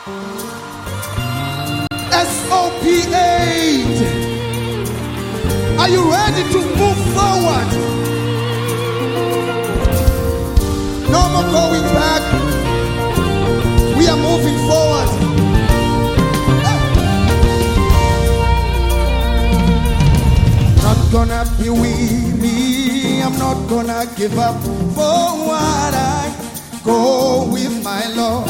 SOP8. Are you ready to move forward? No more going back. We are moving forward. Not gonna be weary. I'm not gonna give up. Forward I go with my Lord.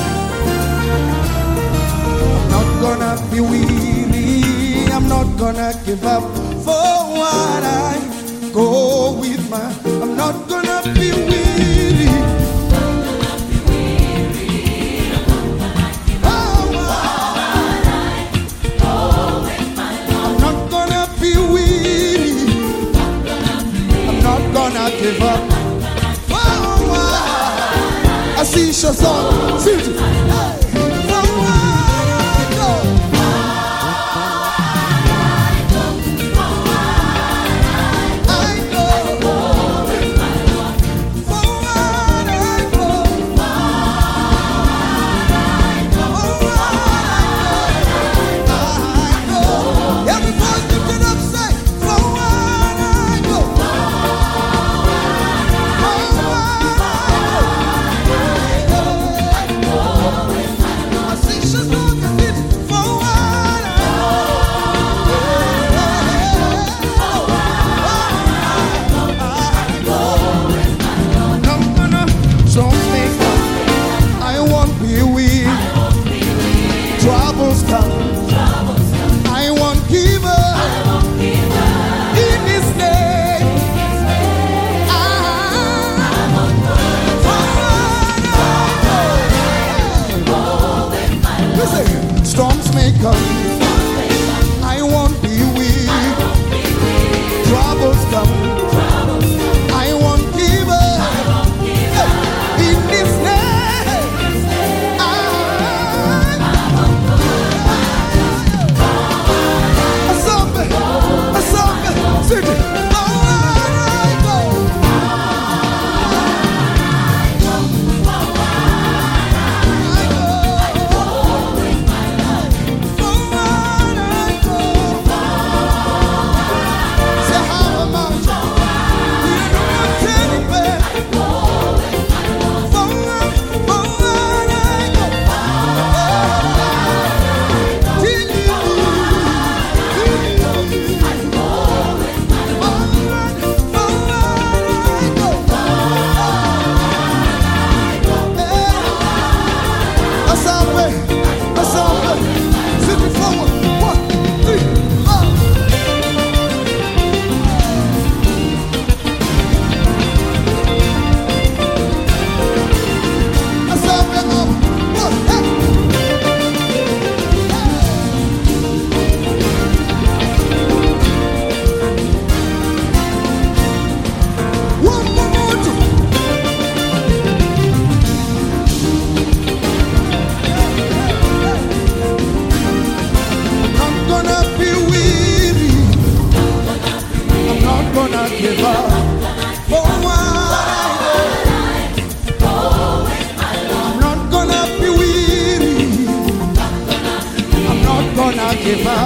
I'm not gonna be weary. I'm not gonna give up. Forward I go with my. I'm not gonna be weary. Give up. I see your song. See it. Storms may come, I won't be weak. Troubles come, I won't give up. In this name, a song, sing it. Give up.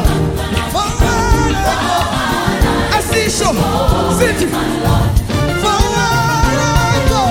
I see show city. Forward I go.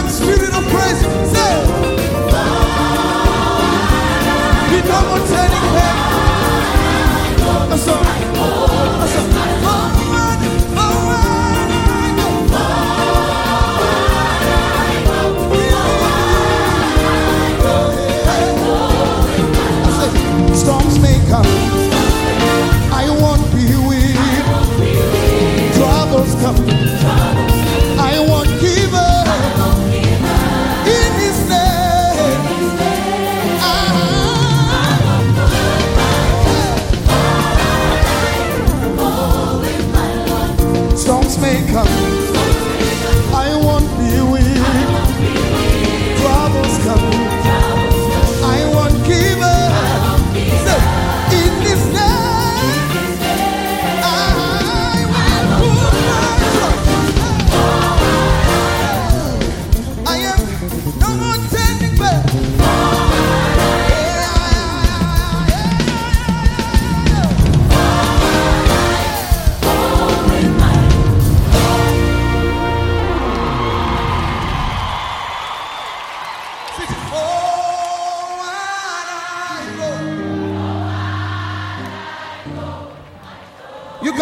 No more turning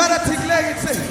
Brother Tigleg, say,